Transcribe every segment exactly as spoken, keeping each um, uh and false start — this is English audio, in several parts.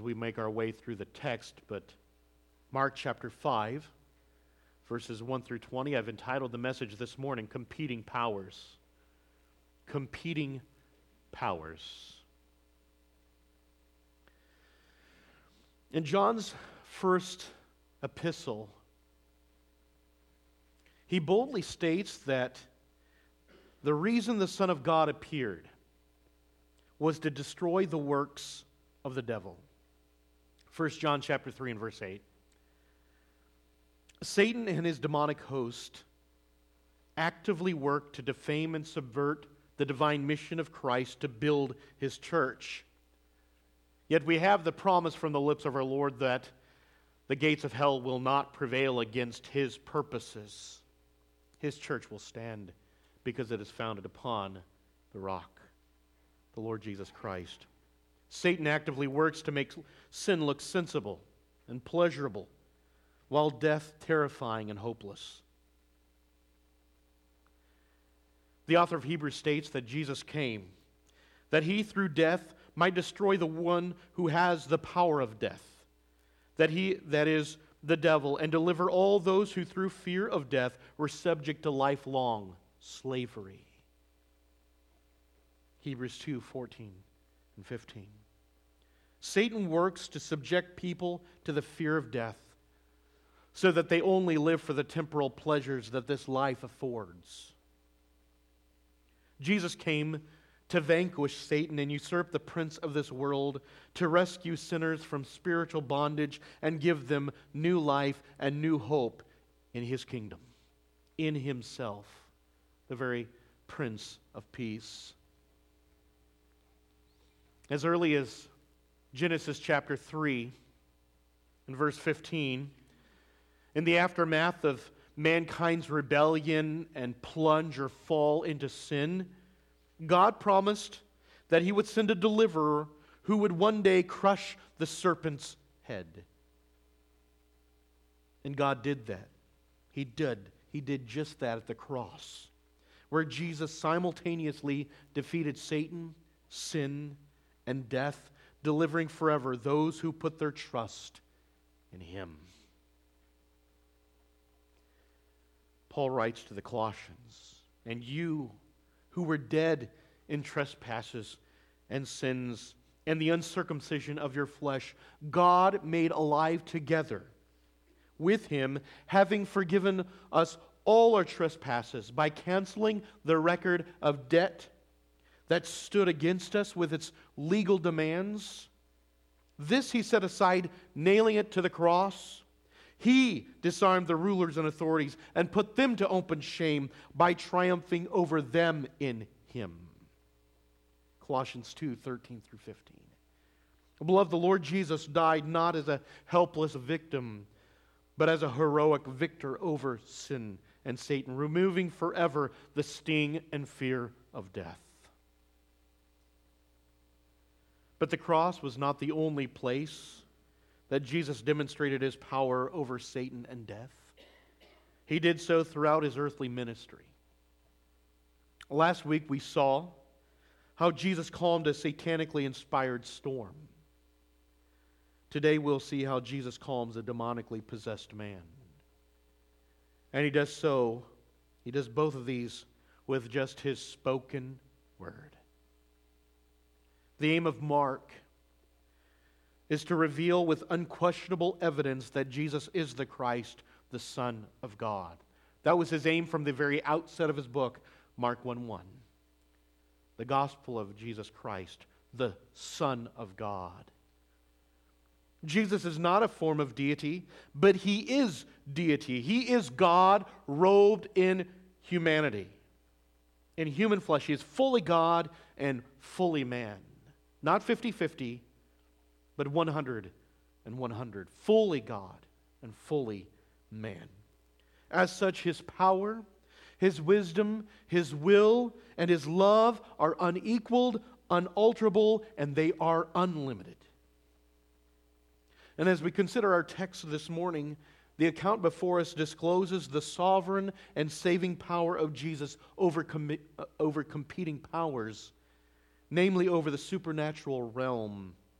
we make our way through the text, but Mark chapter five, verses one through twenty, I've entitled the message this morning, Competing Powers. Competing Powers. In John's first epistle, he boldly states that the reason the Son of God appeared was to destroy the works of the devil. First John chapter three and verse eight. Satan and his demonic host actively work to defame and subvert the divine mission of Christ to build his church. Yet we have the promise from the lips of our Lord that the gates of hell will not prevail against his purposes. His church will stand because it is founded upon the rock, the Lord Jesus Christ. Satan actively works to make sin look sensible and pleasurable, while death terrifying and hopeless. The author of Hebrews states that Jesus came, that he through death might destroy the one who has the power of death, that he, that is, the devil, and deliver all those who through fear of death were subject to lifelong slavery. Hebrews two, fourteen and fifteen. Satan works to subject people to the fear of death so that they only live for the temporal pleasures that this life affords. Jesus came to vanquish Satan and usurp the prince of this world, to rescue sinners from spiritual bondage and give them new life and new hope in his kingdom, in himself, the very Prince of Peace. As early as Genesis chapter three and verse fifteen, in the aftermath of mankind's rebellion and plunge or fall into sin, God promised that he would send a deliverer who would one day crush the serpent's head. And God did that. He did. He did just that at the cross, where Jesus simultaneously defeated Satan, sin, and death, delivering forever those who put their trust in him. Paul writes to the Colossians, "And you who were dead in trespasses and sins and the uncircumcision of your flesh, God made alive together with him, having forgiven us all our trespasses by canceling the record of debt that stood against us with its legal demands. This he set aside, nailing it to the cross. He disarmed the rulers and authorities and put them to open shame by triumphing over them in him." Colossians two, thirteen through fifteen. Beloved, the Lord Jesus died not as a helpless victim, but as a heroic victor over sin and Satan, removing forever the sting and fear of death. But the cross was not the only place that Jesus demonstrated his power over Satan and death. He did so throughout his earthly ministry. Last week we saw how Jesus calmed a satanically inspired storm. Today we'll see how Jesus calms a demonically possessed man. And he does so, he does both of these with just his spoken word. The aim of Mark is to reveal with unquestionable evidence that Jesus is the Christ, the Son of God. That was his aim from the very outset of his book, Mark one one. The gospel of Jesus Christ, the Son of God. Jesus is not a form of deity, but he is deity. He is God robed in humanity. In human flesh, he is fully God and fully man. Not fifty-fifty, but one hundred and one hundred. Fully God and fully man. As such, his power, his wisdom, his will, and his love are unequaled, unalterable, and they are unlimited. And as we consider our text this morning, the account before us discloses the sovereign and saving power of Jesus over, com- over competing powers, namely over the supernatural realm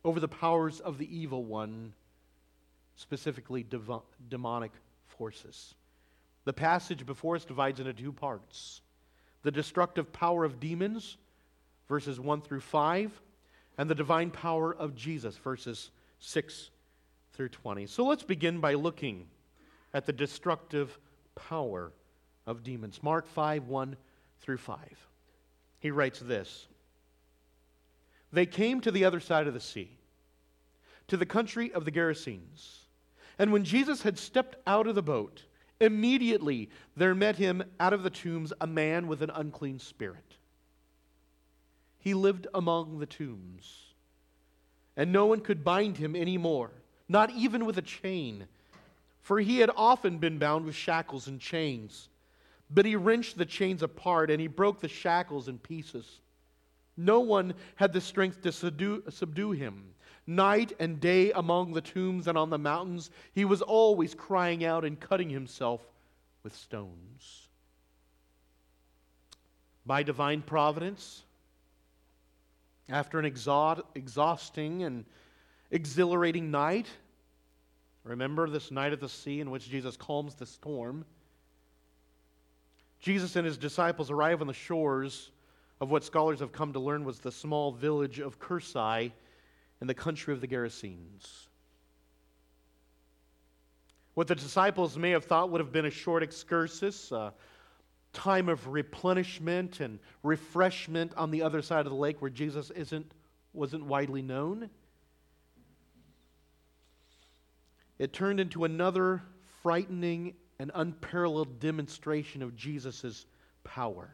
over the powers of the evil one, specifically dev- demonic forces. The passage before us divides into two parts. The destructive power of demons, verses one through five, and the divine power of Jesus, verses six through twenty. So let's begin by looking at the destructive power of demons. Mark five, one through five. He writes this: They came to the other side of the sea, to the country of the Gerasenes. And when Jesus had stepped out of the boat, immediately there met him out of the tombs a man with an unclean spirit. He lived among the tombs, and no one could bind him any more, not even with a chain, for he had often been bound with shackles and chains. But he wrenched the chains apart, and he broke the shackles in pieces. No one had the strength to subdue, subdue him. Night and day among the tombs and on the mountains, he was always crying out and cutting himself with stones. By divine providence, after an exhaust, exhausting and exhilarating night, remember this night at the sea in which Jesus calms the storm, Jesus and his disciples arrive on the shores of what scholars have come to learn was the small village of Cursai in the country of the Gerasenes. What the disciples may have thought would have been a short excursus, a time of replenishment and refreshment on the other side of the lake where Jesus isn't, wasn't widely known, it turned into another frightening and unparalleled demonstration of Jesus' power.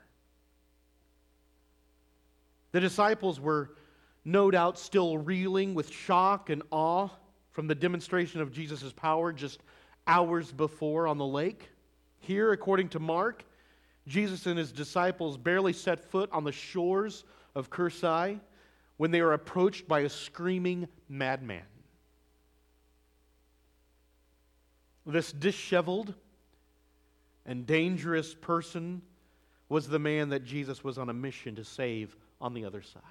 The disciples were no doubt still reeling with shock and awe from the demonstration of Jesus' power just hours before on the lake. Here, according to Mark, Jesus and his disciples barely set foot on the shores of Cursai when they are approached by a screaming madman. This disheveled and dangerous person was the man that Jesus was on a mission to save on the other side.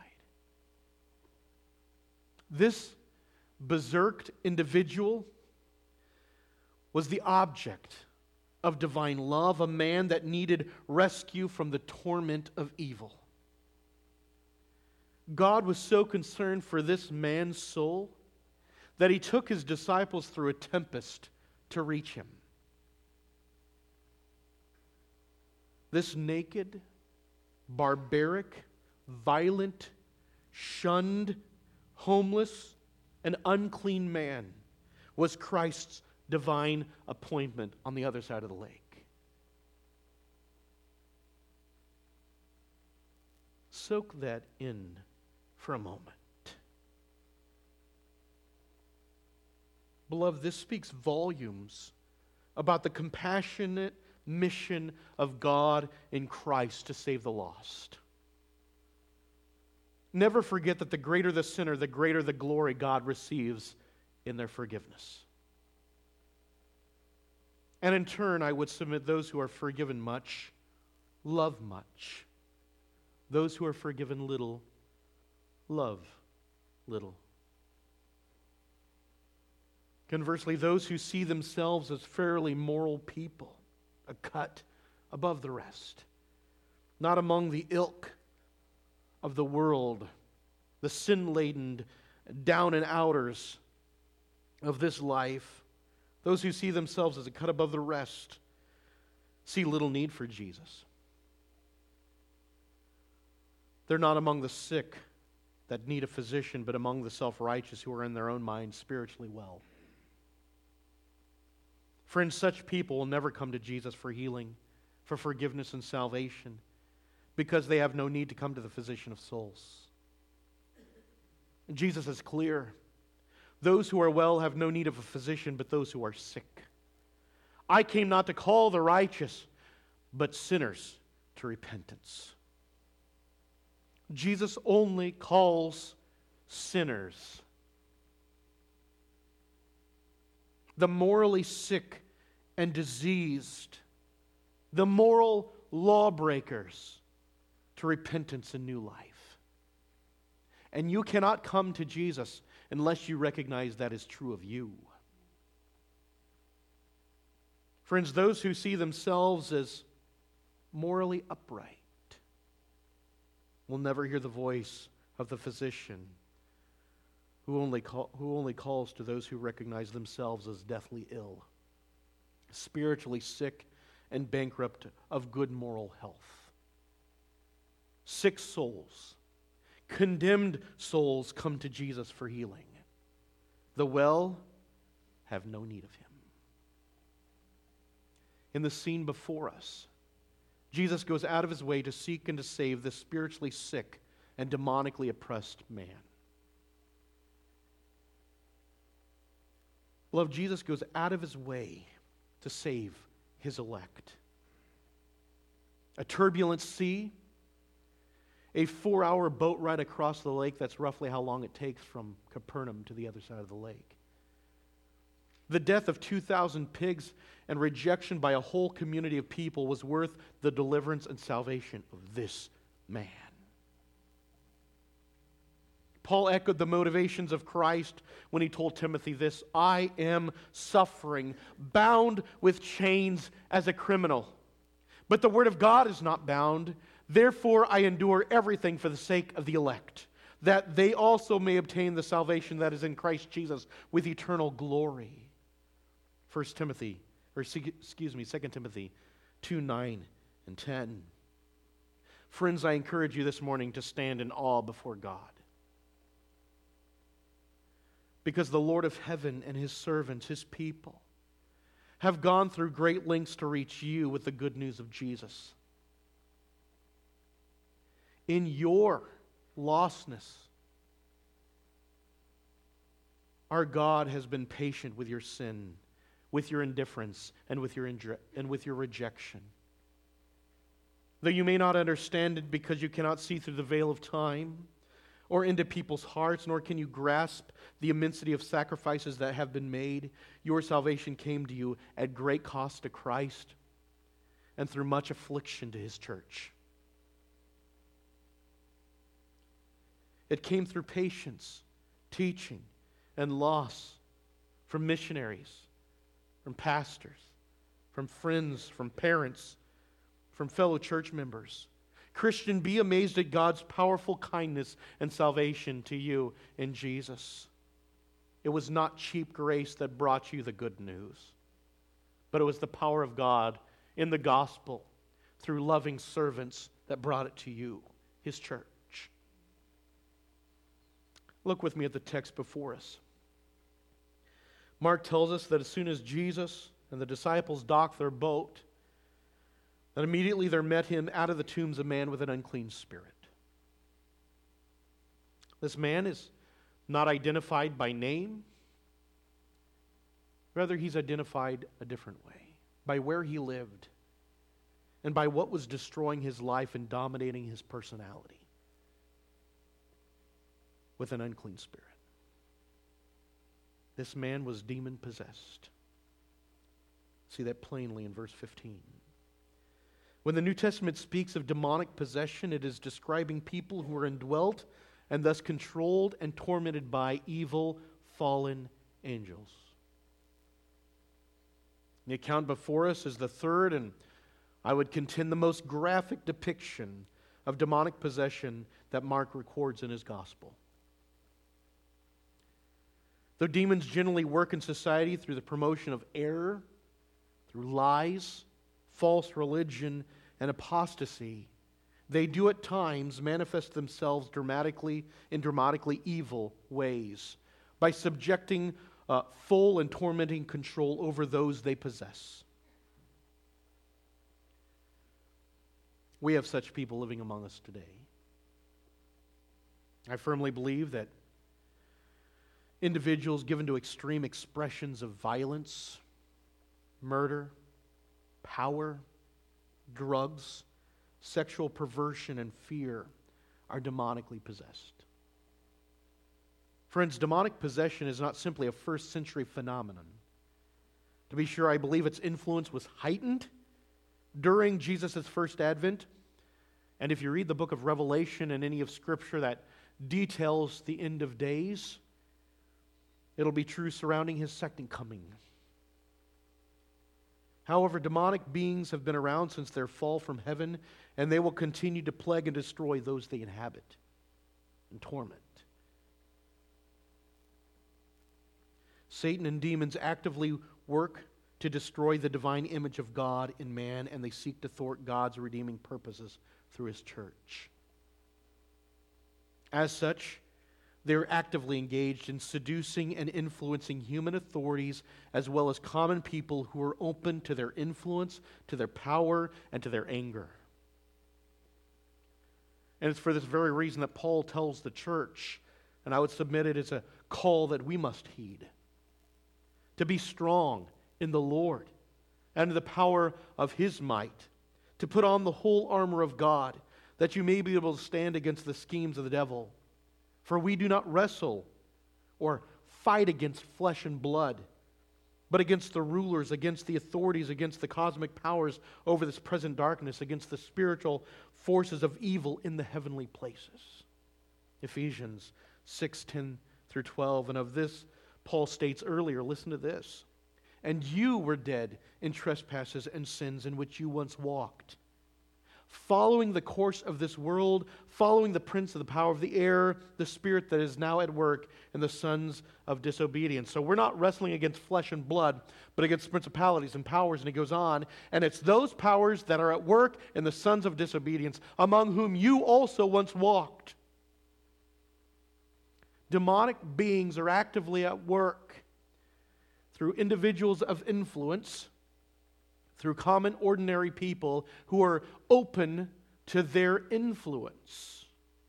This berserked individual was the object of divine love, a man that needed rescue from the torment of evil. God was so concerned for this man's soul that he took his disciples through a tempest to reach him. This naked, barbaric, violent, shunned, homeless, and unclean man was Christ's divine appointment on the other side of the lake. Soak that in for a moment. Beloved, this speaks volumes about the compassionate mission of God in Christ to save the lost. Never forget that the greater the sinner, the greater the glory God receives in their forgiveness. And in turn, I would submit those who are forgiven much, love much. Those who are forgiven little, love little. Conversely, those who see themselves as fairly moral people, a cut above the rest, not among the ilk of the world, the sin-laden down and outers of this life, those who see themselves as a cut above the rest, see little need for Jesus. They're not among the sick that need a physician, but among the self-righteous who are in their own minds spiritually well. Friends, such people will never come to Jesus for healing, for forgiveness and salvation, because they have no need to come to the physician of souls. Jesus is clear. Those who are well have no need of a physician, but those who are sick. I came not to call the righteous, but sinners to repentance. Jesus only calls sinners. The morally sick and diseased, the moral lawbreakers, to repentance and new life. And you cannot come to Jesus unless you recognize that is true of you. Friends, those who see themselves as morally upright will never hear the voice of the physician who only, call, who only calls to those who recognize themselves as deathly ill, spiritually sick, and bankrupt of good moral health. Sick souls, condemned souls come to Jesus for healing. The well have no need of him. In the scene before us, Jesus goes out of his way to seek and to save the spiritually sick and demonically oppressed man. Beloved, Jesus goes out of his way to save his elect. A turbulent sea, a four-hour boat ride across the lake, that's roughly how long it takes from Capernaum to the other side of the lake. The death of two thousand pigs and rejection by a whole community of people was worth the deliverance and salvation of this man. Paul echoed the motivations of Christ when he told Timothy this: I am suffering, bound with chains as a criminal. But the word of God is not bound. Therefore I endure everything for the sake of the elect, that they also may obtain the salvation that is in Christ Jesus with eternal glory. First Timothy, or excuse me, Second Timothy two, nine and ten. Friends, I encourage you this morning to stand in awe before God, because the Lord of heaven and his servants, his people, have gone through great lengths to reach you with the good news of Jesus. In your lostness, our God has been patient with your sin, with your indifference, and with your indre- and with your rejection. Though you may not understand it because you cannot see through the veil of time or into people's hearts, nor can you grasp the immensity of sacrifices that have been made, your salvation came to you at great cost to Christ and through much affliction to his church. It came through patience, teaching, and loss from missionaries, from pastors, from friends, from parents, from fellow church members. Christian, be amazed at God's powerful kindness and salvation to you in Jesus. It was not cheap grace that brought you the good news, but it was the power of God in the gospel through loving servants that brought it to you, his church. Look with me at the text before us. Mark tells us that as soon as Jesus and the disciples docked their boat, that immediately there met him out of the tombs a man with an unclean spirit. This man is not identified by name. Rather, he's identified a different way, by where he lived and by what was destroying his life and dominating his personality. With an unclean spirit. This man was demon-possessed. See that plainly in verse fifteen. When the New Testament speaks of demonic possession, it is describing people who are indwelt and thus controlled and tormented by evil, fallen angels. The account before us is the third, and I would contend the most graphic depiction of demonic possession that Mark records in his gospel. Though demons generally work in society through the promotion of error, through lies, false religion, and apostasy, they do at times manifest themselves dramatically in dramatically evil ways by subjecting uh, full and tormenting control over those they possess. We have such people living among us today. I firmly believe that individuals given to extreme expressions of violence, murder, power, drugs, sexual perversion, and fear are demonically possessed. Friends, demonic possession is not simply a first century phenomenon. To be sure, I believe its influence was heightened during Jesus' first advent. And if you read the book of Revelation and any of Scripture that details the end of days, It'll be true surrounding his second coming. However, demonic beings have been around since their fall from heaven, and they will continue to plague and destroy those they inhabit and torment. Satan and demons actively work to destroy the divine image of God in man, and they seek to thwart God's redeeming purposes through his church. As such, they're actively engaged in seducing and influencing human authorities as well as common people who are open to their influence, to their power, and to their anger. And it's for this very reason that Paul tells the church, and I would submit it as a call that we must heed, to be strong in the Lord and in the power of his might, to put on the whole armor of God, that you may be able to stand against the schemes of the devil. For we do not wrestle or fight against flesh and blood, but against the rulers, against the authorities, against the cosmic powers over this present darkness, against the spiritual forces of evil in the heavenly places. Ephesians six, ten through twelve. And of this, Paul states earlier, listen to this. And you were dead in trespasses and sins in which you once walked, following the course of this world, following the prince of the power of the air, the spirit that is now at work in the sons of disobedience. So we're not wrestling against flesh and blood, but against principalities and powers, and he goes on. And it's those powers that are at work in the sons of disobedience, among whom you also once walked. Demonic beings are actively at work through individuals of influence, through common, ordinary people who are open to their influence.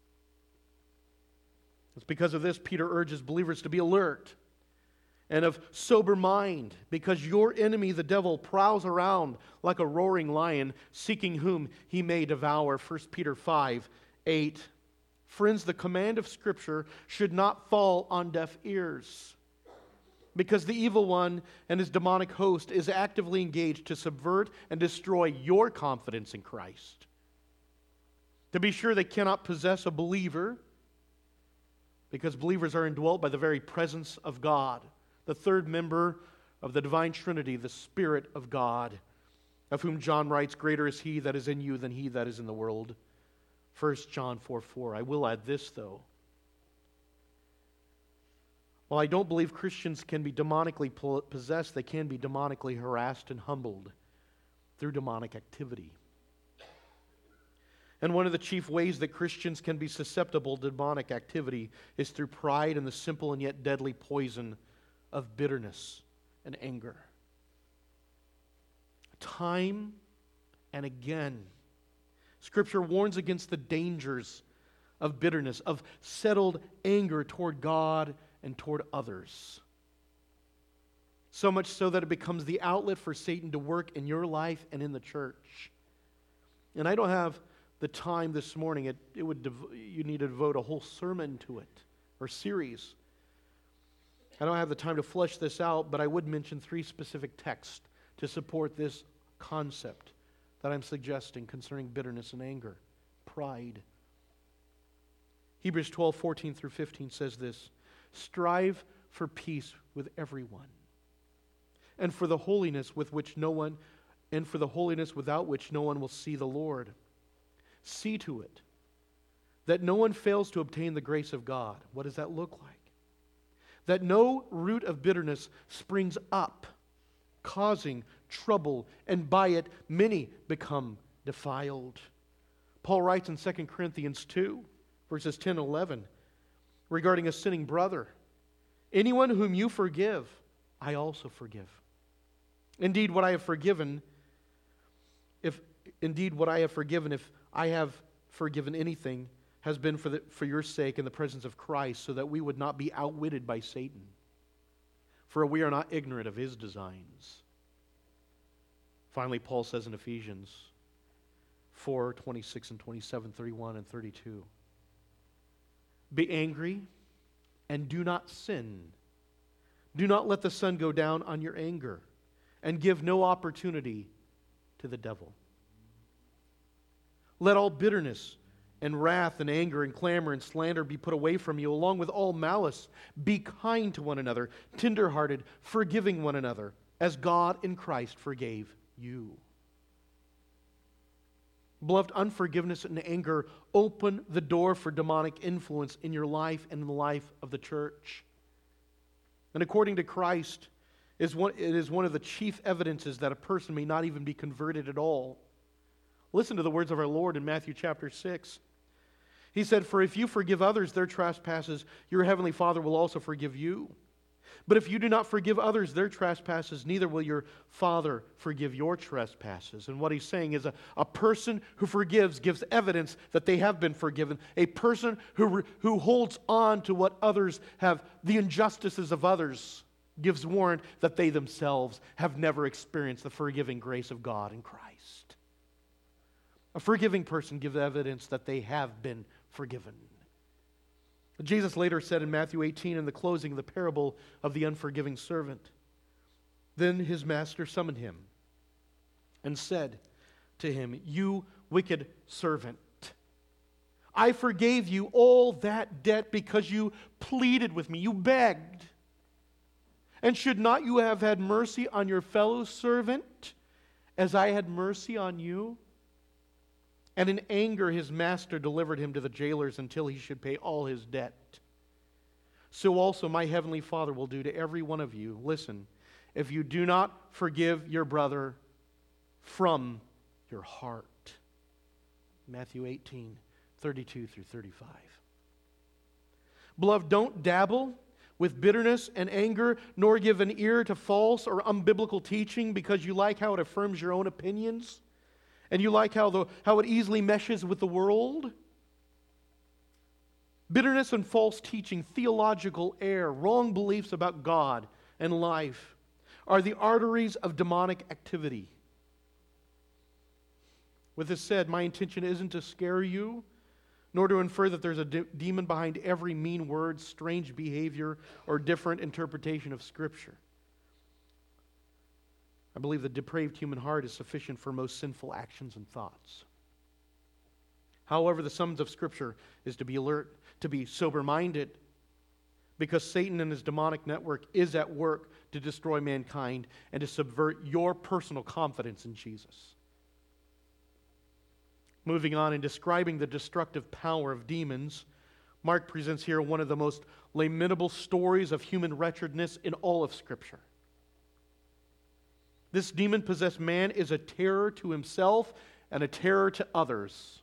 It's because of this Peter urges believers to be alert and of sober mind, because your enemy, the devil, prowls around like a roaring lion, seeking whom he may devour. First Peter five, eight. Friends, the command of Scripture should not fall on deaf ears, because the evil one and his demonic host is actively engaged to subvert and destroy your confidence in Christ. To be sure, they cannot possess a believer, because believers are indwelt by the very presence of God, the third member of the divine Trinity, the Spirit of God, of whom John writes, greater is he that is in you than he that is in the world. First John four, four. I will add this, though. While I don't believe Christians can be demonically possessed, they can be demonically harassed and humbled through demonic activity. And one of the chief ways that Christians can be susceptible to demonic activity is through pride and the simple and yet deadly poison of bitterness and anger. Time and again, Scripture warns against the dangers of bitterness, of settled anger toward God and toward others. So much so that it becomes the outlet for Satan to work in your life and in the church. And I don't have the time this morning. It, it would dev- you need to devote a whole sermon to it, or series. I don't have the time to flesh this out, but I would mention three specific texts to support this concept that I'm suggesting concerning bitterness and anger, pride. Hebrews twelve, fourteen through fifteen says this: strive for peace with everyone, and for the holiness with which no one, and for the holiness without which no one will see the Lord. See to it that no one fails to obtain the grace of God. What does that look like? That no root of bitterness springs up, causing trouble, and by it many become defiled. Paul writes in Second Corinthians two, verses ten and eleven, regarding a sinning brother, anyone whom you forgive, I also forgive. Indeed, what I have forgiven, if indeed what I have forgiven, if I have forgiven anything, has been for the, for your sake in the presence of Christ, so that we would not be outwitted by Satan. For we are not ignorant of his designs. Finally, Paul says in Ephesians four, twenty-six and twenty-seven, thirty-one and thirty-two, be angry and do not sin. Do not let the sun go down on your anger, and give no opportunity to the devil. Let all bitterness And wrath and anger and clamor and slander be put away from you, along with all malice. Be kind to one another, tenderhearted, forgiving one another, as God in Christ forgave you. Beloved, unforgiveness and anger open the door for demonic influence in your life and in the life of the church. And according to Christ, is one, it is one of the chief evidences that a person may not even be converted at all. Listen to the words of our Lord in Matthew chapter six. He said, "For if you forgive others their trespasses, your heavenly Father will also forgive you. But if you do not forgive others their trespasses, neither will your Father forgive your trespasses." And what he's saying is a, a person who forgives gives evidence that they have been forgiven. A person who, who holds on to what others have, the injustices of others, gives warrant that they themselves have never experienced the forgiving grace of God in Christ. A forgiving person gives evidence that they have been forgiven. Jesus later said in Matthew eighteen, in the closing of the parable of the unforgiving servant, "Then his master summoned him and said to him, 'You wicked servant, I forgave you all that debt because you pleaded with me, you begged. And should not you have had mercy on your fellow servant as I had mercy on you?' And in anger his master delivered him to the jailers until he should pay all his debt. So also my heavenly Father will do to every one of you, listen, if you do not forgive your brother from your heart." Matthew eighteen, thirty-two through thirty-five. Beloved, don't dabble with bitterness and anger, nor give an ear to false or unbiblical teaching because you like how it affirms your own opinions. And you like how, the, how it easily meshes with the world? Bitterness and false teaching, theological error, wrong beliefs about God and life are the arteries of demonic activity. With this said, my intention isn't to scare you, nor to infer that there's a de- demon behind every mean word, strange behavior, or different interpretation of Scripture. I believe the depraved human heart is sufficient for most sinful actions and thoughts. However, the summons of Scripture is to be alert, to be sober-minded, because Satan and his demonic network is at work to destroy mankind and to subvert your personal confidence in Jesus. Moving on and describing the destructive power of demons, Mark presents here one of the most lamentable stories of human wretchedness in all of Scripture. This demon-possessed man is a terror to himself and a terror to others.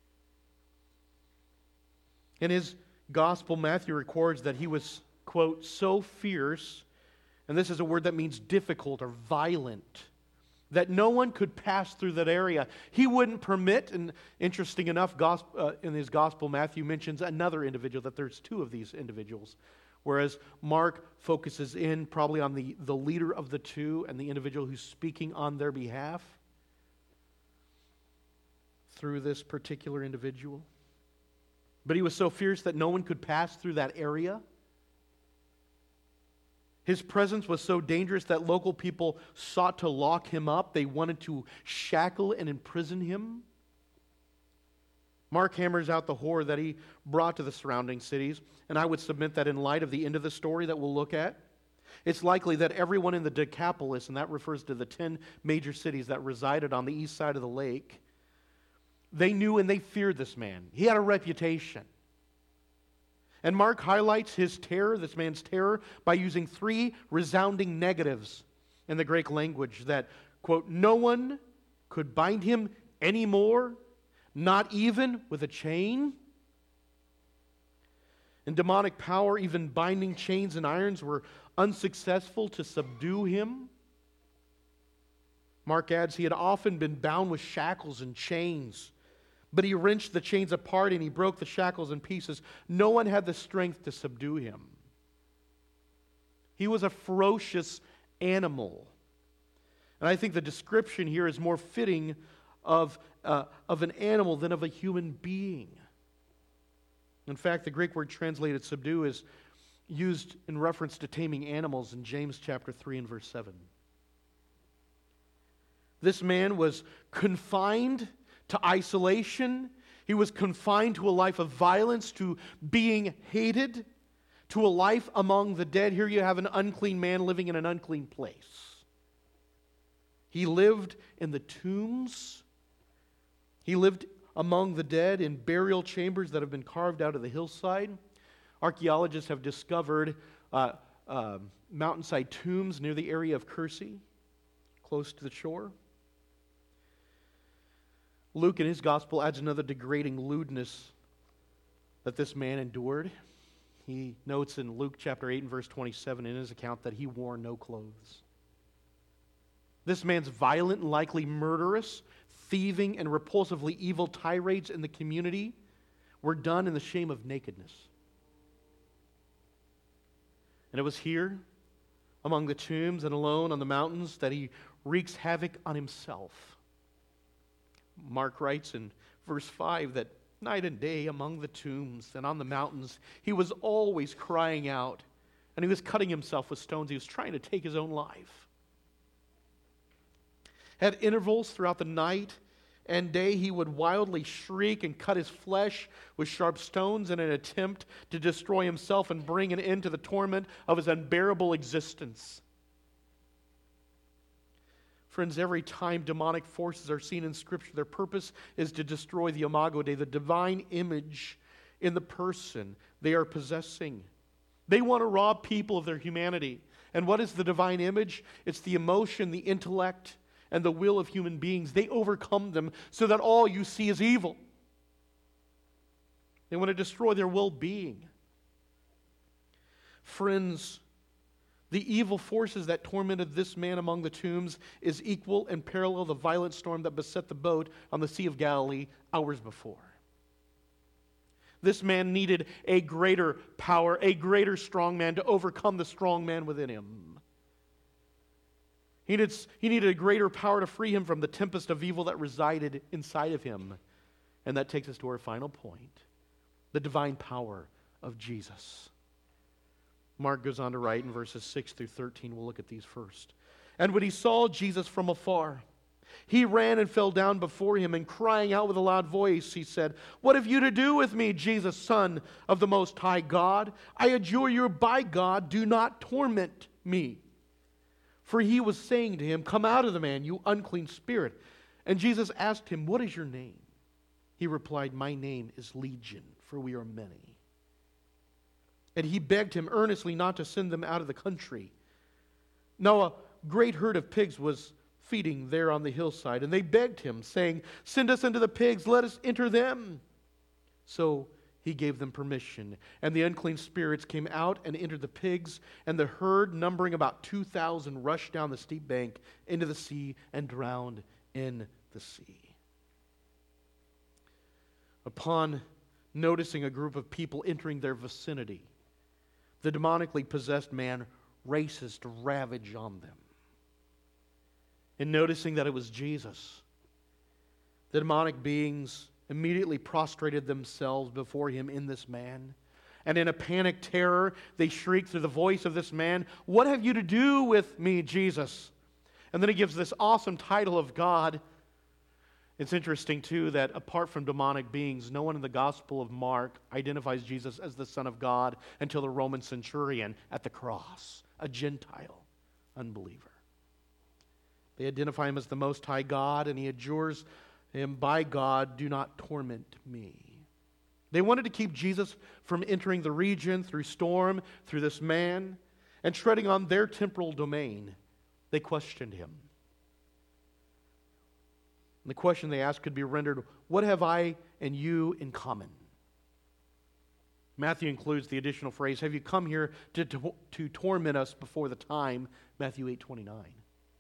In his gospel, Matthew records that he was, quote, so fierce, and this is a word that means difficult or violent, that no one could pass through that area. He wouldn't permit, and interesting enough, gospel, uh, in his gospel, Matthew mentions another individual, that there's two of these individuals. Whereas Mark focuses in probably on the, the leader of the two and the individual who's speaking on their behalf through this particular individual. But he was so fierce that no one could pass through that area. His presence was so dangerous that local people sought to lock him up. They wanted to shackle and imprison him. Mark hammers out the horror that he brought to the surrounding cities, and I would submit that in light of the end of the story that we'll look at, it's likely that everyone in the Decapolis, and that refers to the ten major cities that resided on the east side of the lake, they knew and they feared this man. He had a reputation. And Mark highlights his terror, this man's terror, by using three resounding negatives in the Greek language that, quote, no one could bind him anymore, not even with a chain. In demonic power, even binding chains and irons were unsuccessful to subdue him. Mark adds he had often been bound with shackles and chains, but he wrenched the chains apart and he broke the shackles in pieces. No one had the strength to subdue him. He was a ferocious animal. And I think the description here is more fitting of, uh, of an animal than of a human being. In fact, the Greek word translated subdue is used in reference to taming animals in James chapter three and verse seven. This man was confined to isolation. He was confined to a life of violence, to being hated, to a life among the dead. Here you have an unclean man living in an unclean place. He lived in the tombs. He lived among the dead in burial chambers that have been carved out of the hillside. Archaeologists have discovered uh, uh, mountainside tombs near the area of Kiersey, close to the shore. Luke in his gospel adds another degrading lewdness that this man endured. He notes in Luke chapter eight and verse twenty-seven in his account that he wore no clothes. This man's violent and likely murderous, thieving, and repulsively evil tirades in the community were done in the shame of nakedness. And it was here, among the tombs and alone on the mountains, that he wreaks havoc on himself. Mark writes in verse five that night and day among the tombs and on the mountains, he was always crying out, and he was cutting himself with stones. He was trying to take his own life. At intervals throughout the night and day, he would wildly shriek and cut his flesh with sharp stones in an attempt to destroy himself and bring an end to the torment of his unbearable existence. Friends, every time demonic forces are seen in Scripture, their purpose is to destroy the imago Dei, the divine image in the person they are possessing. They want to rob people of their humanity. And what is the divine image? It's the emotion, the intellect, and the will of human beings. They overcome them so that all you see is evil. They want to destroy their well-being. Friends, the evil forces that tormented this man among the tombs is equal and parallel the violent storm that beset the boat on the Sea of Galilee hours before. This man needed a greater power, a greater strong man to overcome the strong man within him. He needed, he needed a greater power to free him from the tempest of evil that resided inside of him. And that takes us to our final point, the divine power of Jesus. Mark goes on to write in verses six through thirteen. We'll look at these first. And when he saw Jesus from afar, he ran and fell down before him, and crying out with a loud voice, he said, "What have you to do with me, Jesus, Son of the Most High God? I adjure you by God, do not torment me." For he was saying to him, "Come out of the man, you unclean spirit." And Jesus asked him, "What is your name?" He replied, "My name is Legion, for we are many." And he begged him earnestly not to send them out of the country. Now a great herd of pigs was feeding there on the hillside, and they begged him, saying, "Send us into the pigs, let us enter them." So he gave them permission, and the unclean spirits came out and entered the pigs, and the herd, numbering about two thousand, rushed down the steep bank into the sea and drowned in the sea. Upon noticing a group of people entering their vicinity, the demonically possessed man races to ravage on them. And noticing that it was Jesus, the demonic beings immediately prostrated themselves before him in this man. And in a panic terror, they shrieked through the voice of this man, "What have you to do with me, Jesus?" And then he gives this awesome title of God. It's interesting, too, that apart from demonic beings, no one in the Gospel of Mark identifies Jesus as the Son of God until the Roman centurion at the cross, a Gentile unbeliever. They identify him as the Most High God, and he adjures him by God, "Do not torment me." They wanted to keep Jesus from entering the region through storm, through this man, and treading on their temporal domain. They questioned him. And the question they asked could be rendered, "What have I and you in common?" Matthew includes the additional phrase, "Have you come here to, to, to torment us before the time?" Matthew eight twenty-nine.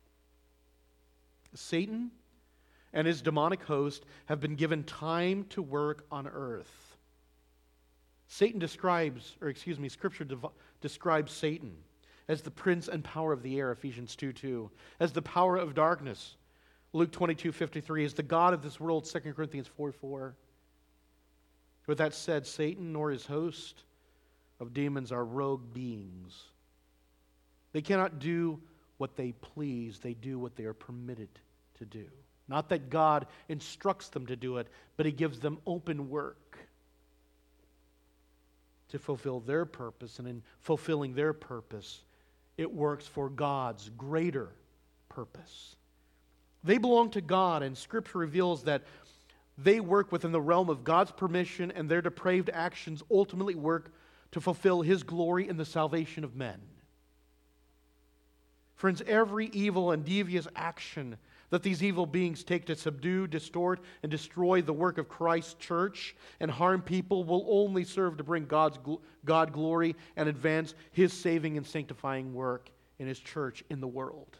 Satan and his demonic host have been given time to work on earth. Satan describes, or excuse me, Scripture dev- describes Satan as the prince and power of the air, Ephesians two two, as the power of darkness, Luke twenty-two fifty-three, is the God of this world, Second Corinthians four four. With that said, Satan nor his host of demons are rogue beings. They cannot do what they please. They do what they are permitted to do. Not that God instructs them to do it, but He gives them open work to fulfill their purpose. And in fulfilling their purpose, it works for God's greater purpose. They belong to God, and Scripture reveals that they work within the realm of God's permission, and their depraved actions ultimately work to fulfill His glory in the salvation of men. Friends, every evil and devious action that these evil beings take to subdue, distort, and destroy the work of Christ's church and harm people will only serve to bring God's God glory and advance His saving and sanctifying work in His church in the world.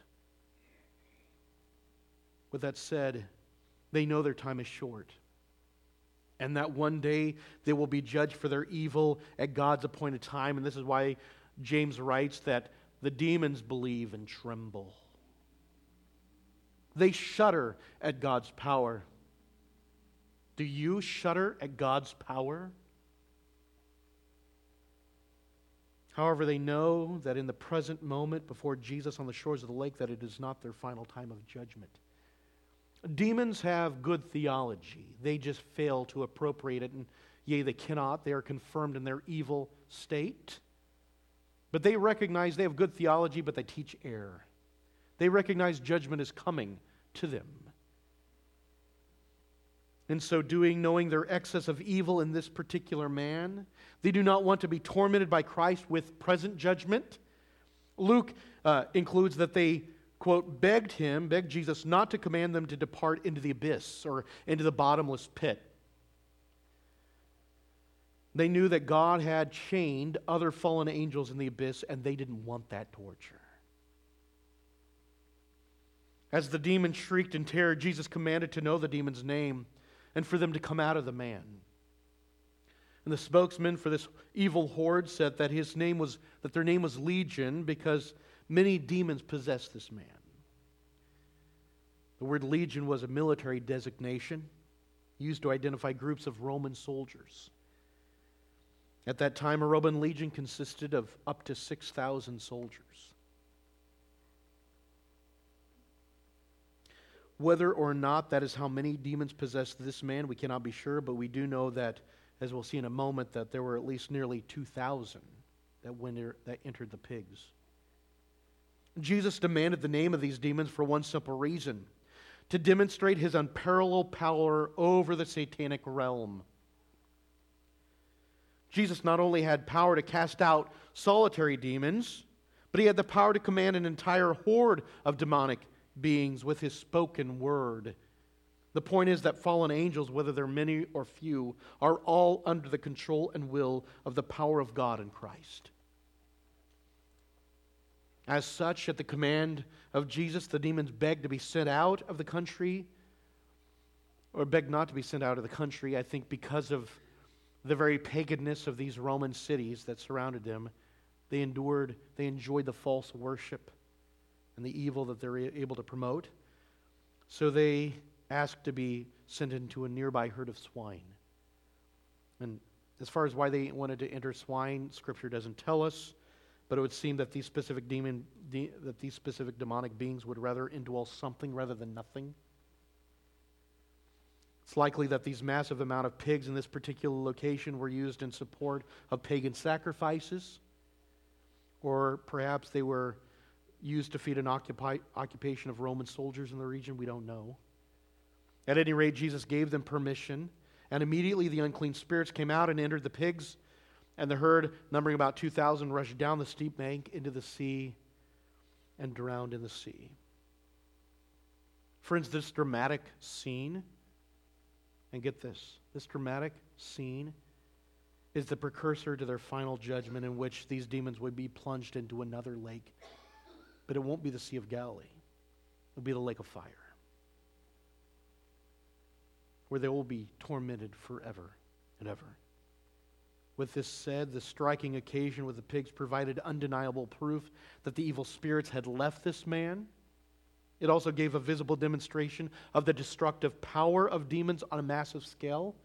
With that said, they know their time is short, and that one day they will be judged for their evil at God's appointed time. And this is why James writes that the demons believe and tremble. They shudder at God's power. Do you shudder at God's power? However, they know that in the present moment before Jesus on the shores of the lake, that it is not their final time of judgment. Demons have good theology. They just fail to appropriate it, and yea, they cannot. They are confirmed in their evil state. But they recognize they have good theology, but they teach error. They recognize judgment is coming to them. In so doing, knowing their excess of evil in this particular man, they do not want to be tormented by Christ with present judgment. Luke uh, includes that they, quote, begged him, begged Jesus not to command them to depart into the abyss or into the bottomless pit. They knew that God had chained other fallen angels in the abyss, and they didn't want that torture. As the demon shrieked in terror, Jesus commanded to know the demon's name and for them to come out of the man. And the spokesman for this evil horde said that his name was that their name was Legion because many demons possessed this man. The word legion was a military designation used to identify groups of Roman soldiers. At that time, a Roman legion consisted of up to six thousand soldiers. Whether or not that is how many demons possessed this man, we cannot be sure, but we do know that, as we'll see in a moment, that there were at least nearly two thousand that, went, that entered the pigs. Jesus demanded the name of these demons for one simple reason: to demonstrate His unparalleled power over the satanic realm. Jesus not only had power to cast out solitary demons, but He had the power to command an entire horde of demonic beings with His spoken word. The point is that fallen angels, whether they're many or few, are all under the control and will of the power of God in Christ. As such, at the command of Jesus, the demons begged to be sent out of the country, or begged not to be sent out of the country, I think because of the very paganness of these Roman cities that surrounded them. They endured, they enjoyed the false worship and the evil that they're able to promote. So they asked to be sent into a nearby herd of swine. And as far as why they wanted to enter swine, Scripture doesn't tell us, but it would seem that these specific demon, de, that these specific demonic beings would rather indwell something rather than nothing. It's likely that these massive amount of pigs in this particular location were used in support of pagan sacrifices, or perhaps they were used to feed an occupi- occupation of Roman soldiers in the region. We don't know. At any rate, Jesus gave them permission, and immediately the unclean spirits came out and entered the pigs, and the herd, numbering about two thousand, rushed down the steep bank into the sea and drowned in the sea. Friends, this dramatic scene, and get this, this dramatic scene is the precursor to their final judgment, in which these demons would be plunged into another lake. But it won't be the Sea of Galilee. It'll be the lake of fire, where they will be tormented forever and ever. With this said, the striking occasion with the pigs provided undeniable proof that the evil spirits had left this man. It also gave a visible demonstration of the destructive power of demons on a massive scale.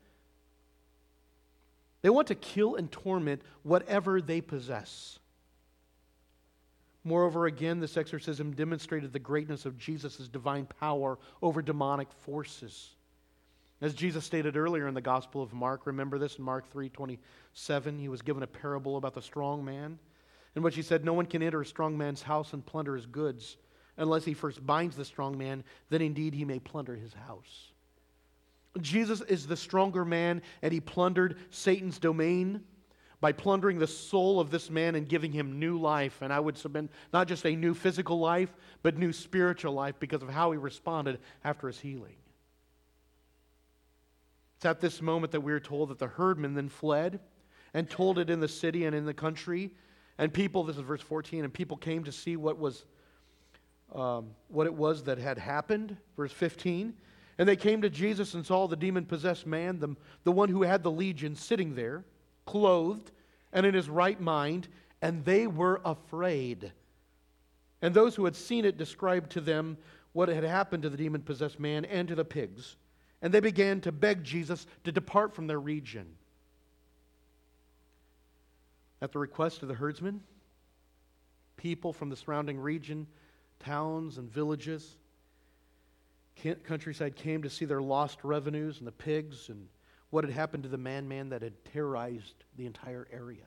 They want to kill and torment whatever they possess. Moreover, again, this exorcism demonstrated the greatness of Jesus' divine power over demonic forces. As Jesus stated earlier in the Gospel of Mark, remember this in Mark three twenty-seven, he was given a parable about the strong man, in which he said, "No one can enter a strong man's house and plunder his goods, unless he first binds the strong man, then indeed he may plunder his house." Jesus is the stronger man, and he plundered Satan's domain by plundering the soul of this man and giving him new life. And I would submit, not just a new physical life, but new spiritual life because of how he responded after his healing. It's at this moment that we're told that the herdmen then fled and told it in the city and in the country. And people, this is verse fourteen, and people came to see what was um, what it was that had happened. Verse fifteen, and they came to Jesus and saw the demon-possessed man, the, the one who had the legion, sitting there, clothed and in his right mind, and they were afraid. And those who had seen it described to them what had happened to the demon-possessed man and to the pigs. And they began to beg Jesus to depart from their region. At the request of the herdsmen, people from the surrounding region, towns and villages, countryside came to see their lost revenues and the pigs and what had happened to the man-man that had terrorized the entire area.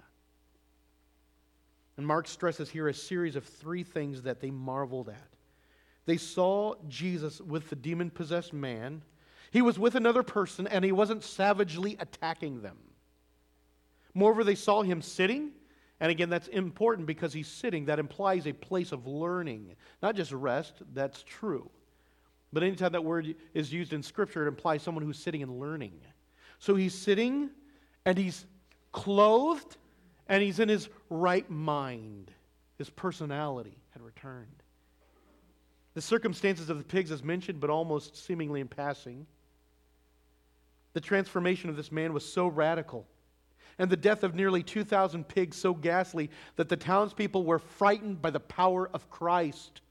And Mark stresses here a series of three things that they marveled at. They saw Jesus with the demon-possessed man. He was with another person, and he wasn't savagely attacking them. Moreover, they saw him sitting, and again, that's important because he's sitting. That implies a place of learning, not just rest. That's true. But anytime that word is used in Scripture, it implies someone who's sitting and learning. So he's sitting, and he's clothed, and he's in his right mind. His personality had returned. The circumstances of the pigs is mentioned, but almost seemingly in passing. The transformation of this man was so radical, and the death of nearly two thousand pigs so ghastly that the townspeople were frightened by the power of Christ.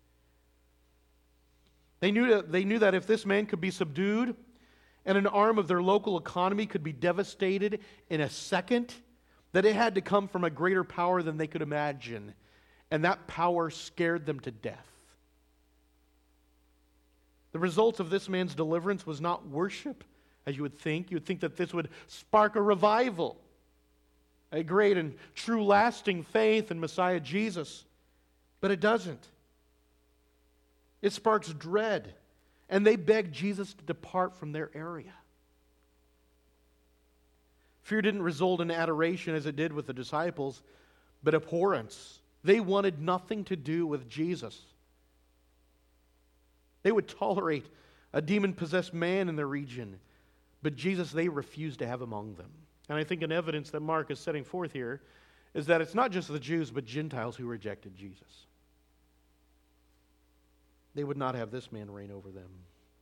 They knew that, they knew that if this man could be subdued and an arm of their local economy could be devastated in a second, that it had to come from a greater power than they could imagine. And that power scared them to death. The result of this man's deliverance was not worship, as you would think. You would think that this would spark a revival, a great and true lasting faith in Messiah Jesus. But it doesn't. It sparks dread, and they beg Jesus to depart from their area. Fear didn't result in adoration as it did with the disciples, but abhorrence. They wanted nothing to do with Jesus. They would tolerate a demon-possessed man in their region, but Jesus they refused to have among them. And I think an evidence that Mark is setting forth here is that it's not just the Jews, but Gentiles who rejected Jesus. They would not have this man reign over them.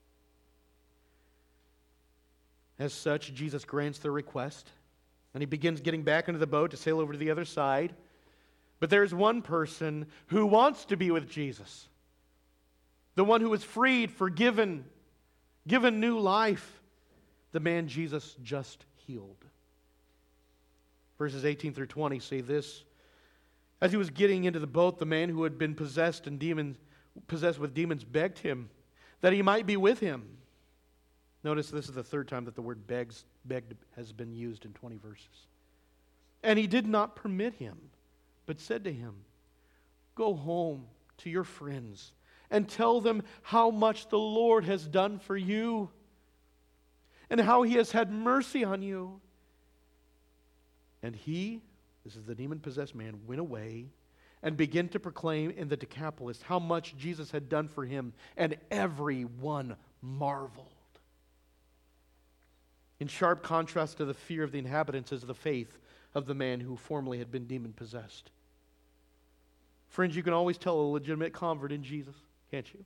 As such, Jesus grants their request, and he begins getting back into the boat to sail over to the other side. But there's one person who wants to be with Jesus, the one who was freed, forgiven, given new life, the man Jesus just healed. Verses eighteen through twenty say this: as he was getting into the boat, the man who had been possessed and demons possessed with demons begged him that he might be with him. Notice this is the third time that the word begs, begged has been used in twenty verses. And he did not permit him, but said to him, "Go home to your friends and tell them how much the Lord has done for you and how he has had mercy on you." And he, this is the demon-possessed man, went away and began to proclaim in the Decapolis how much Jesus had done for him, and everyone marveled. In sharp contrast to the fear of the inhabitants is the faith of the man who formerly had been demon-possessed. Friends, you can always tell a legitimate convert in Jesus, can't you?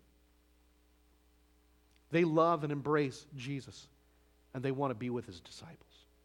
They love and embrace Jesus, and they want to be with his disciples.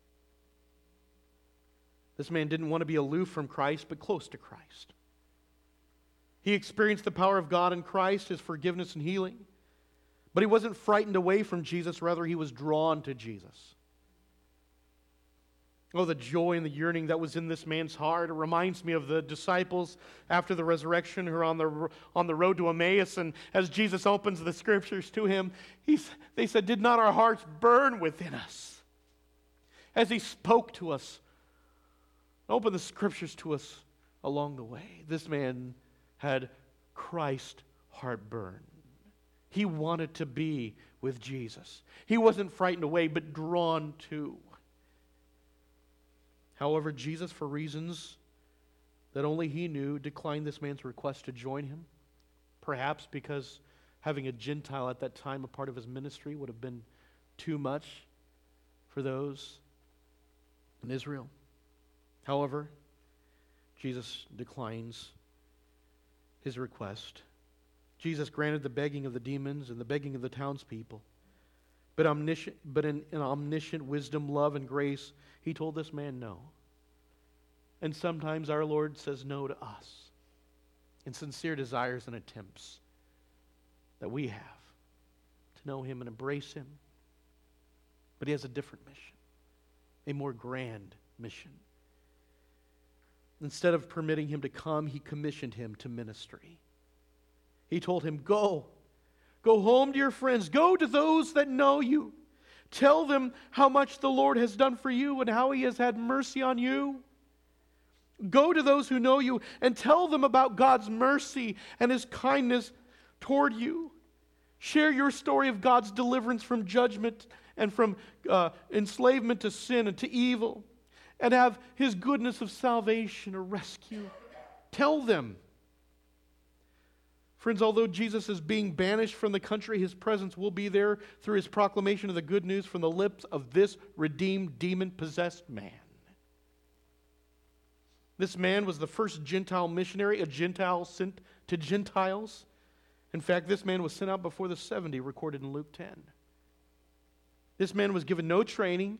This man didn't want to be aloof from Christ, but close to Christ. He experienced the power of God in Christ, his forgiveness and healing. But he wasn't frightened away from Jesus, rather he was drawn to Jesus. Oh, the joy and the yearning that was in this man's heart. It reminds me of the disciples after the resurrection who are on the, on the road to Emmaus. And as Jesus opens the scriptures to him, he's, they said, "Did not our hearts burn within us?" As he spoke to us, opened the scriptures to us along the way. This man had Christ heartburn. He wanted to be with Jesus. He wasn't frightened away, but drawn to. However, Jesus, for reasons that only he knew, declined this man's request to join him. Perhaps because having a Gentile at that time, a part of his ministry, would have been too much for those in Israel. However, Jesus declines his request. Jesus granted the begging of the demons and the begging of the townspeople. But omniscient, but in, in omniscient wisdom, love, and grace, he told this man no. And sometimes our Lord says no to us in sincere desires and attempts that we have to know him and embrace him. But he has a different mission, a more grand mission. Instead of permitting him to come, he commissioned him to ministry. He told him, "Go. Go home to your friends. Go to those that know you. Tell them how much the Lord has done for you and how he has had mercy on you. Go to those who know you and tell them about God's mercy and his kindness toward you. Share your story of God's deliverance from judgment and from uh, enslavement to sin and to evil, and have his goodness of salvation or rescue. Tell them." Friends, although Jesus is being banished from the country, his presence will be there through his proclamation of the good news from the lips of this redeemed, demon-possessed man. This man was the first Gentile missionary, a Gentile sent to Gentiles. In fact, this man was sent out before the seventy recorded in Luke ten. This man was given no training,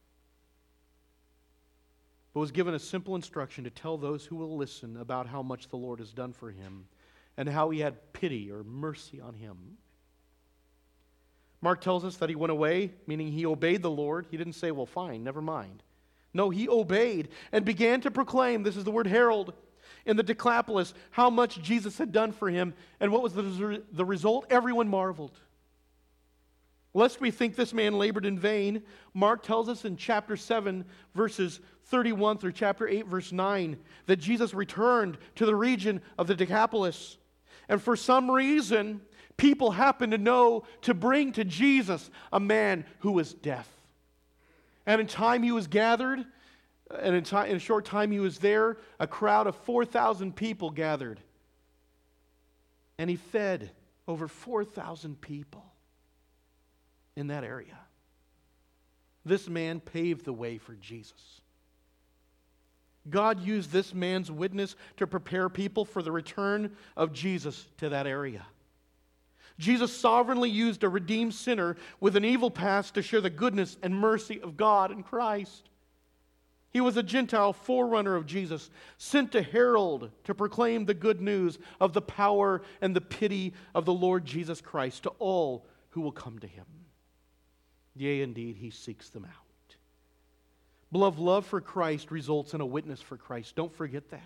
but was given a simple instruction to tell those who will listen about how much the Lord has done for him and how he had pity or mercy on him. Mark tells us that he went away, meaning he obeyed the Lord. He didn't say, "Well, fine, never mind." No, he obeyed and began to proclaim, this is the word herald, in the Decapolis, how much Jesus had done for him. And what was the, the result? Everyone marveled. Lest we think this man labored in vain, Mark tells us in chapter seven, verses thirty-one through chapter eight, verse nine, that Jesus returned to the region of the Decapolis. And for some reason, people happened to know to bring to Jesus a man who was deaf. And in time he was gathered, and in, time, in a short time he was there, a crowd of four thousand people gathered. And he fed over four thousand people in that area. This man paved the way for Jesus. God used this man's witness to prepare people for the return of Jesus to that area. Jesus sovereignly used a redeemed sinner with an evil past to share the goodness and mercy of God in Christ. He was a Gentile forerunner of Jesus, sent to herald to proclaim the good news of the power and the pity of the Lord Jesus Christ to all who will come to him. Yea, indeed, he seeks them out. Beloved, love for Christ results in a witness for Christ. Don't forget that.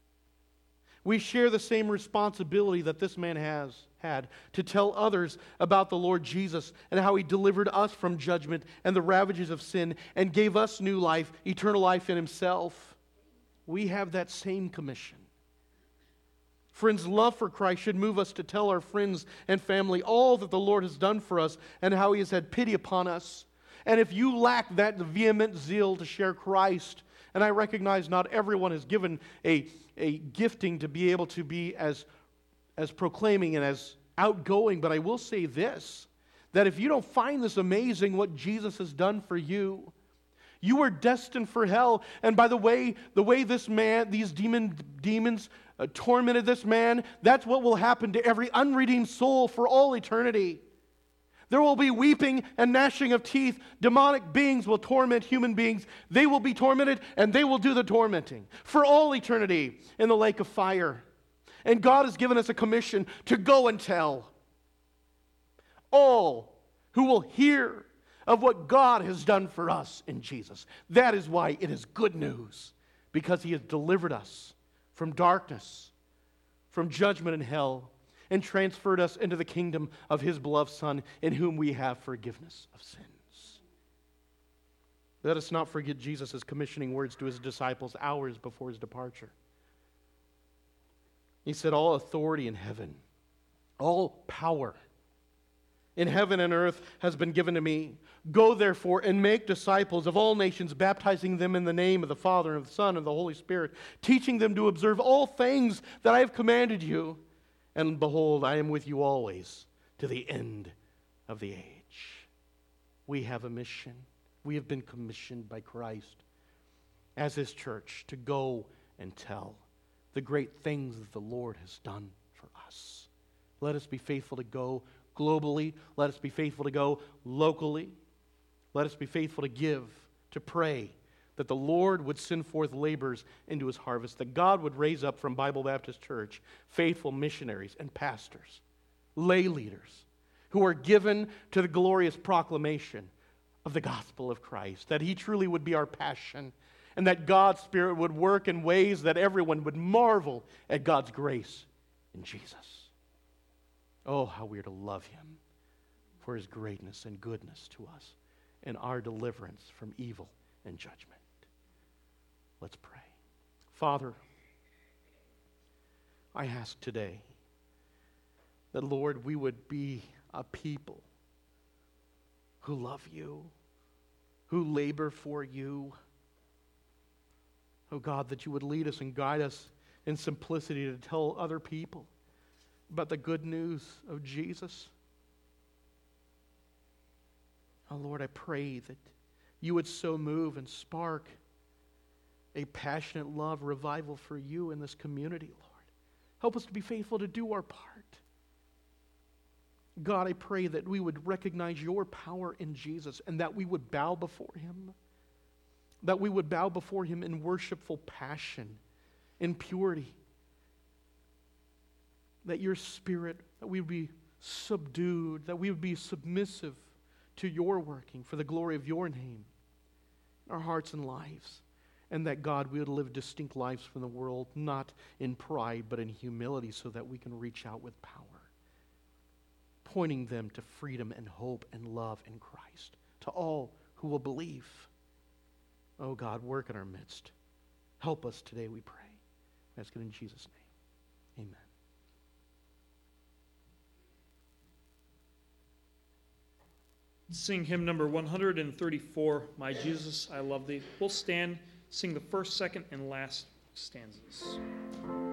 We share the same responsibility that this man has had to tell others about the Lord Jesus and how he delivered us from judgment and the ravages of sin and gave us new life, eternal life in himself. We have that same commission. Friends, love for Christ should move us to tell our friends and family all that the Lord has done for us and how he has had pity upon us. And if you lack that vehement zeal to share Christ, and I recognize not everyone is given a, a gifting to be able to be as, as proclaiming and as outgoing, but I will say this, that if you don't find this amazing what Jesus has done for you, you are destined for hell. And by the way, the way this man, these demon, demons uh, tormented this man, that's what will happen to every unredeemed soul for all eternity. There will be weeping and gnashing of teeth. Demonic beings will torment human beings. They will be tormented, and they will do the tormenting for all eternity in the lake of fire. And God has given us a commission to go and tell all who will hear of what God has done for us in Jesus. That is why it is good news, because he has delivered us from darkness, from judgment and hell, and transferred us into the kingdom of his beloved Son, in whom we have forgiveness of sins. Let us not forget Jesus' commissioning words to his disciples hours before his departure. He said, all authority in heaven, all power in heaven and earth has been given to me. Go therefore and make disciples of all nations, baptizing them in the name of the Father and of the Son and of the Holy Spirit, teaching them to observe all things that I have commanded you. And behold, I am with you always to the end of the age. We have a mission. We have been commissioned by Christ as his church to go and tell the great things that the Lord has done for us. Let us be faithful to go globally. Let us be faithful to go locally. Let us be faithful to give, to pray, that the Lord would send forth laborers into his harvest, that God would raise up from Bible Baptist Church faithful missionaries and pastors, lay leaders, who are given to the glorious proclamation of the gospel of Christ, that he truly would be our passion, and that God's Spirit would work in ways that everyone would marvel at God's grace in Jesus. Oh, how we are to love him for his greatness and goodness to us and our deliverance from evil and judgment. Let's pray. Father, I ask today that, Lord, we would be a people who love you, who labor for you. Oh God, that you would lead us and guide us in simplicity to tell other people about the good news of Jesus. Oh Lord, I pray that you would so move and spark a passionate love, revival for you in this community, Lord. Help us to be faithful to do our part. God, I pray that we would recognize your power in Jesus and that we would bow before him. That we would bow before him in worshipful passion, in purity. That your Spirit, that we would be subdued, that we would be submissive to your working for the glory of your name in our hearts and lives. And that, God, we would live distinct lives from the world, not in pride, but in humility, so that we can reach out with power, pointing them to freedom and hope and love in Christ, to all who will believe. Oh God, work in our midst. Help us today, we pray. I ask it in Jesus' name. Amen. Sing hymn number one hundred thirty-four, My Jesus, I Love Thee. We'll stand, sing the first, second, and last stanzas.